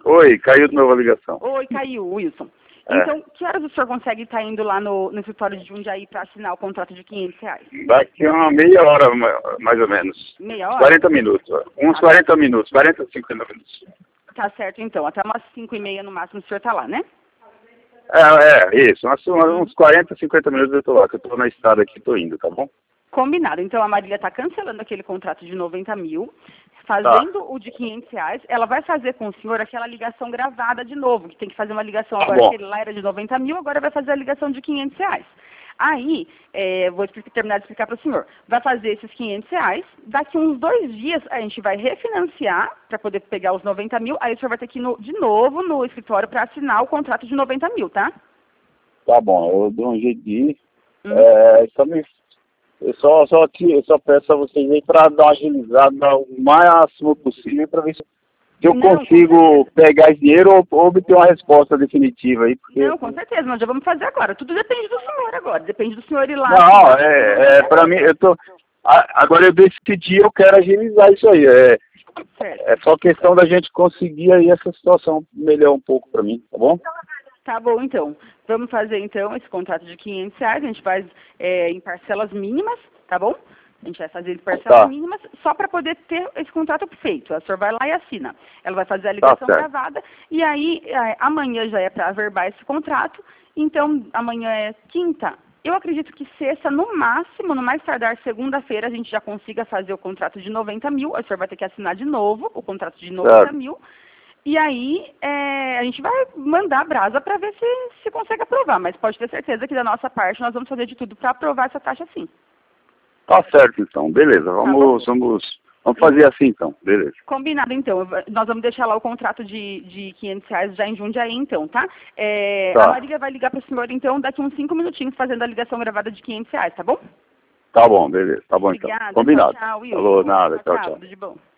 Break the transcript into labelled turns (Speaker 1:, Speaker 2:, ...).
Speaker 1: Oi, caiu de novo a ligação.
Speaker 2: Oi, caiu, Wilson.
Speaker 1: É.
Speaker 2: Então, que horas o senhor consegue estar indo lá no escritório de Jundiaí para assinar o contrato de R$ 500?
Speaker 1: Daqui a uma meia hora, mais ou menos.
Speaker 2: Meia hora?
Speaker 1: 40 minutos. Uns 40 minutos, 40, 50 minutos.
Speaker 2: Tá certo, então. Até umas 5h30 no máximo o senhor tá lá, né?
Speaker 1: Isso. Uns 40, 50 minutos eu tô lá, que eu tô na estrada aqui, tô indo, tá bom?
Speaker 2: Combinado. Então, a Marília está cancelando aquele contrato de 90 mil, fazendo o de R$ 500. Ela vai fazer com o senhor aquela ligação gravada de novo, que tem que fazer uma ligação agora,
Speaker 1: bom.
Speaker 2: que lá era de 90 mil, agora vai fazer a ligação de R$ 500. Aí, vou terminar de explicar para o senhor. Vai fazer esses R$ 500, daqui uns 2 dias a gente vai refinanciar para poder pegar os 90 mil, aí o senhor vai ter que ir de novo no escritório para assinar o contrato de 90 mil, tá?
Speaker 1: Tá bom, eu dou um jeito de ir. Eu só peço a vocês aí para dar uma agilizada o máximo possível para ver se eu consigo pegar esse dinheiro ou obter uma resposta definitiva aí. Porque...
Speaker 2: Não, com certeza, nós já vamos fazer agora. Tudo depende do senhor agora. Depende do senhor ir lá.
Speaker 1: Não, para mim, agora eu decidi, eu quero agilizar isso aí. É só questão da gente conseguir aí essa situação melhor um pouco para mim, tá bom?
Speaker 2: Tá bom, então. Vamos fazer, então, esse contrato de R$ 500. A gente faz em parcelas mínimas, tá bom? A gente vai fazer em parcelas mínimas só para poder ter esse contrato feito. A senhora vai lá e assina. Ela vai fazer a ligação gravada. E aí, amanhã já é para averbar esse contrato. Então, amanhã é quinta. Eu acredito que sexta, no máximo, no mais tardar segunda-feira, a gente já consiga fazer o contrato de 90 mil. A senhora vai ter que assinar de novo o contrato de 90 mil. E aí, a gente vai mandar a brasa para ver se consegue aprovar. Mas pode ter certeza que da nossa parte nós vamos fazer de tudo para aprovar essa taxa sim.
Speaker 1: Tá certo, então. Beleza. Vamos fazer assim, então. Beleza.
Speaker 2: Combinado, então. Nós vamos deixar lá o contrato de R$ 500 já em Jundiaí, então, tá? A Marília vai ligar para o senhor, então, daqui uns 5 minutinhos, fazendo a ligação gravada de R$ 500, tá bom?
Speaker 1: Tá bom, beleza. Tá bom, então.
Speaker 2: Obrigada.
Speaker 1: Combinado.
Speaker 2: Tchau, Will.
Speaker 1: Falou, nada. Tchau, tchau.
Speaker 2: Tudo de bom.